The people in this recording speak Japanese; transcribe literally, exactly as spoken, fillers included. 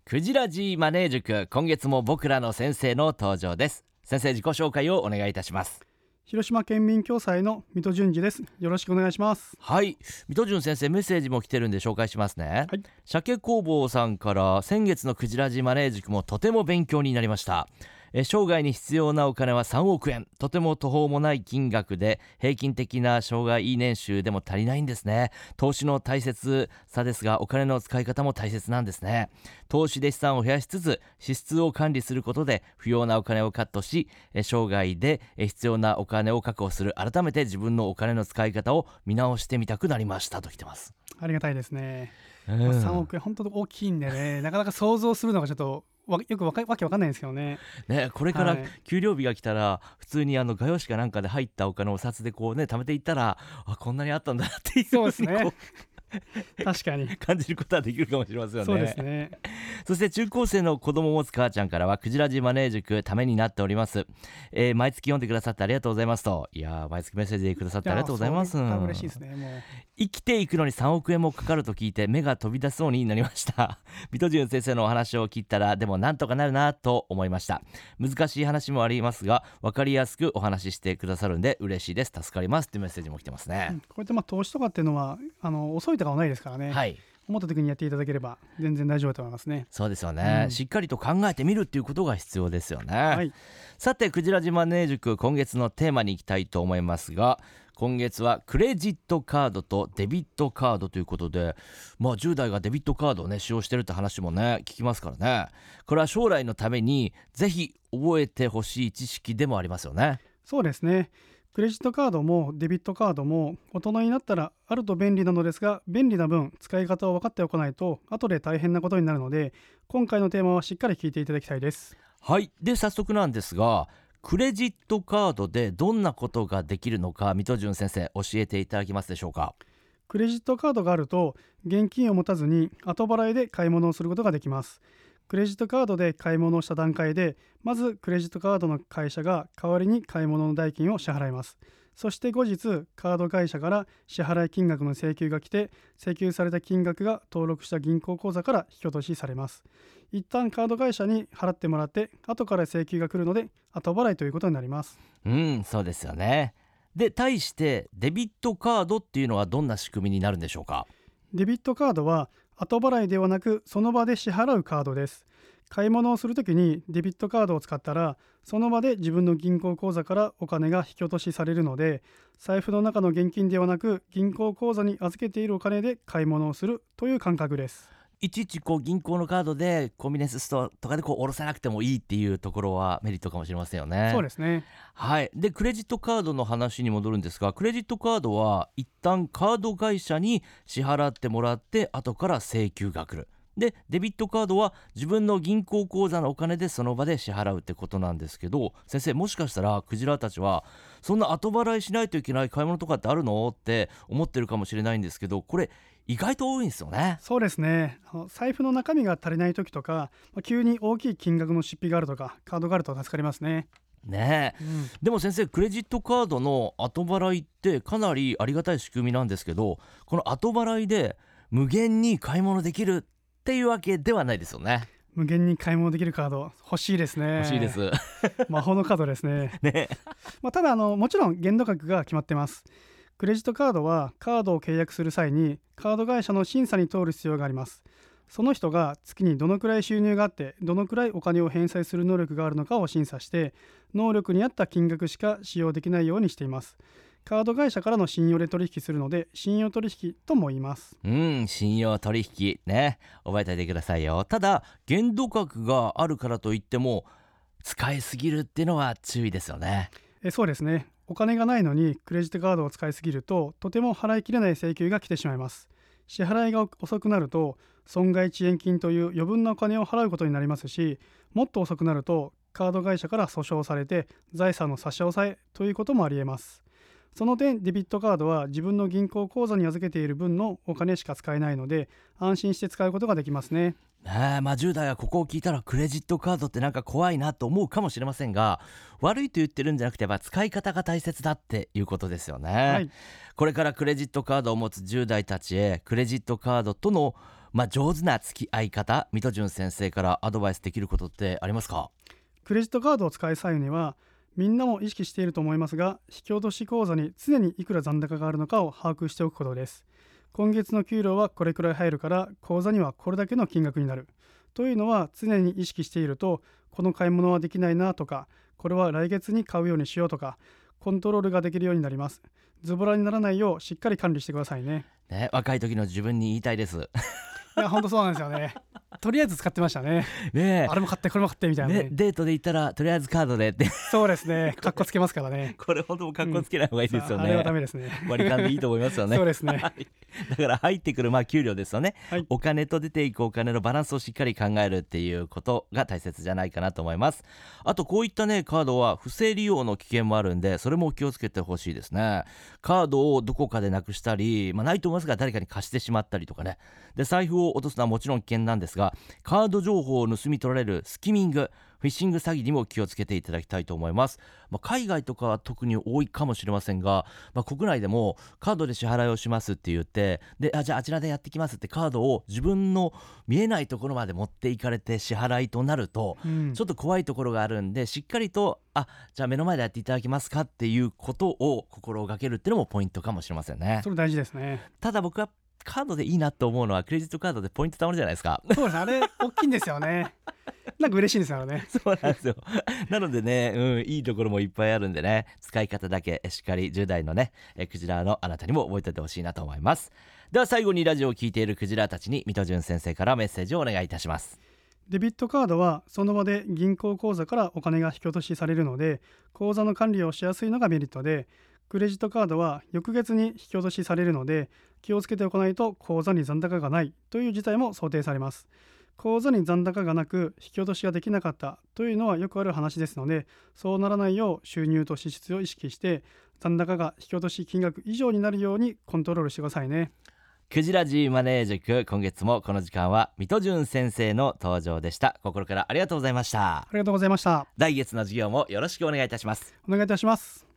クジラジマネー塾、今月も僕らの先生の登場です。先生、自己紹介をお願いいたします。 広島県民共済の水戸淳二です。よろしくお願いします。 はい、水戸淳先生、メッセージも来てるんで紹介しますね。 はい、 鮭工房さんから、先月のクジラジマネー塾もとても勉強になりました。え生涯に必要なお金はさんおくえん、とても途方もない金額で、平均的な生涯年収でも足りないんですね。投資の大切さですが、お金の使い方も大切なんですね。投資で資産を増やしつつ、支出を管理することで不要なお金をカットし、え生涯でえ必要なお金を確保する。改めて自分のお金の使い方を見直してみたくなりましたと来てます。 ありがたいですね。 うん、 さんおくえん本当に大きいんでね、なかなか想像するのがちょっとわよくわかわけわかんないんですけどね。 ね、これからはい給料日が来たら、普通にあの画用紙かなんかで入ったお金を札でこうね貯めていったら、あ、こんなにあったんだっていうそうですふうにこね。確かに。 う感じることはできるかもしれませんよね。 そうですね。 そして中高生の子供を持つ母ちゃんからは、クジラジマネー塾ためになっております、えー、毎月読んでくださってありがとうございますと。いやー、毎月メッセージくださってありがとうございます。 いやそう嬉しいですね。もう生きていくのにさんおくえんもかかると聞いて目が飛び出そうになりました。水戸淳先生のお話を聞いたら、でもなんとかなるなと思いました。難しい話もありますが、分かりやすくお話ししてくださるんで嬉しいです、助かりますってメッセージも来てますね。 うん、こうやってまあ投資とかっていうのはあの遅いとかはないですからね。 はい、 思った時にやっていただければ全然大丈夫だと思いますね。 そうですよね、 うん、 しっかりと考えてみるっていうことが必要ですよね。 はい、 さて、クジラジマネー塾、今月のテーマに行きたいと思いますが、今月はクレジットカードとデビットカードということで、まあ、じゅう代がデビットカードをね使用してるって話もね聞きますからね。これは将来のためにぜひ覚えてほしい知識でもありますよね。 そうですね。クレジットカードもデビットカードも大人になったらあると便利なのですが、便利な分使い方を分かっておかないと後で大変なことになるので、今回のテーマはしっかり聞いていただきたいです。 はい、で早速なんですが、クレジットカードでどんなことができるのか、水戸淳先生教えていただけますでしょうか。 クレジットカードがあると現金を持たずに後払いで買い物をすることができます。クレジットカードで買い物をした段階で、まずクレジットカードの会社が代わりに買い物の代金を支払います。そして後日カード会社から支払い金額の請求が来て、請求された金額が登録した銀行口座から引き落としされます。一旦カード会社に払ってもらって、後から請求が来るので後払いということになります。 うん、そうですよね。で、対してデビットカードっていうのはどんな仕組みになるんでしょうか。 デビットカードは後払いではなくその場で支払うカードです。買い物をするときにデビットカードを使ったら、その場で自分の銀行口座からお金が引き落としされるので、財布の中の現金ではなく銀行口座に預けているお金で買い物をするという感覚です。 いちいちこう銀行のカードでコンビニエンスストアとかでこう下ろさなくてもいいっていうところはメリットかもしれませんよね。 そうですね。 はい。で、クレジットカードの話に戻るんですが、クレジットカードは一旦カード会社に支払ってもらって後から請求が来る。で、デビットカードは自分の銀行口座のお金でその場で支払うってことなんですけど、先生、もしかしたらクジラたちはそんな後払いしないといけない買い物とかってあるのって思ってるかもしれないんですけど、これ意外と多いんですよね。 そうですね。あの財布の中身が足りない時とか、まあ急に大きい金額の出費があるとかカードがあると助かりますね。 ねえ、 うん、 でも先生、クレジットカードの後払いってかなりありがたい仕組みなんですけど、この後払いで無限に買い物できるっていうわけではないですよね。 無限に買い物できるカード欲しいですね。 欲しいです魔法のカードですね。 ね。 まあ、ただあのもちろん限度額が決まってます。クレジットカードはカードを契約する際にカード会社の審査に通る必要があります。その人が月にどのくらい収入があってどのくらいお金を返済する能力があるのかを審査して、能力に合った金額しか使用できないようにしています。カード会社からの信用で取引するので信用取引とも言います。 うん、信用取引ね、覚えておいてくださいよ。ただ限度額があるからといっても使いすぎるっていうのは注意ですよね。 えそうですね。お金がないのにクレジットカードを使いすぎるととても払いきれない請求が来てしまいます。支払いが遅くなると損害遅延金という余分なお金を払うことになりますし、もっと遅くなるとカード会社から訴訟されて財産の差し押さえということもありえます。その点デビットカードは自分の銀行口座に預けている分のお金しか使えないので、安心して使うことができますね。 ねえ、まあ、じゅう代はここを聞いたらクレジットカードってなんか怖いなと思うかもしれませんが、悪いと言ってるんじゃなくて、まあ、使い方が大切だっていうことですよね、 はい、 これからクレジットカードを持つじゅう代たちへクレジットカードとのまあ、上手な付き合い方、水戸潤先生からアドバイスできることってありますか？ クレジットカードを使い際には、みんなも意識していると思いますが、引き落とし口座に常にいくら残高があるのかを把握しておくことです。今月の給料はこれくらい入るから口座にはこれだけの金額になるというのは常に意識していると、この買い物はできないなとか、これは来月に買うようにしようとか、コントロールができるようになります。ズボラにならないようしっかり管理してくださいね。 ね、若い時の自分に言いたいですいや本当そうなんですよね。とりあえず使ってましたね。 ねえ、 あれも買ってこれも買ってみたいなね。 ね、デートで行ったらとりあえずカードでってそうですね。かっこつけますからね。 これ本当もかっこつけない方がいいですよね、 あれはダメですね。 割り勘でいいと思いますよねそうですね。 はい、だから入ってくるまあ給料ですよね、 はい、 お金と出ていくお金のバランスをしっかり考えるっていうことが大切じゃないかなと思います。あとこういったねカードは不正利用の危険もあるんで、それも気をつけてほしいですね。カードをどこかでなくしたり、まあ、ないと思いますが誰かに貸してしまったりとかね、で財布を落とすのはもちろん危険なんですが、カード情報を盗み取られるスキミング、フィッシング詐欺にも気をつけていただきたいと思います。まあ、海外とかは特に多いかもしれませんが、まあ、国内でもカードで支払いをしますって言って、であじゃああちらでやってきますってカードを自分の見えないところまで持っていかれて支払いとなると、うん、ちょっと怖いところがあるんで、しっかりとあじゃあ目の前でやっていただけますかっていうことを心がけるっていうのもポイントかもしれませんね。 それ大事ですね。 ただ僕はカードでいいなと思うのは、クレジットカードでポイント貯まるじゃないですか。 そうですね、あれ大きいんですよね。なんか嬉しいんですよね。 そうなんですよ。なのでね、うん、いいところもいっぱいあるんでね、使い方だけしっかりじゅう代のねえクジラのあなたにも覚えておいてほしいなと思います。では最後にラジオを聞いているクジラたちに水戸潤先生からメッセージをお願いいたします。 デビットカードはその場で銀行口座からお金が引き落としされるので、口座の管理をしやすいのがメリットで、クレジットカードは翌月に引き落としされるので、気をつけておかないと口座に残高がないという事態も想定されます。口座に残高がなく引き落としができなかったというのはよくある話ですので、そうならないよう収入と支出を意識して、残高が引き落とし金額以上になるようにコントロールしてくださいね。 クジラジマネー塾、今月もこの時間は水戸潤先生の登場でした。心からありがとうございました。 ありがとうございました。 来月の授業もよろしくお願いいたします。 お願いいたします。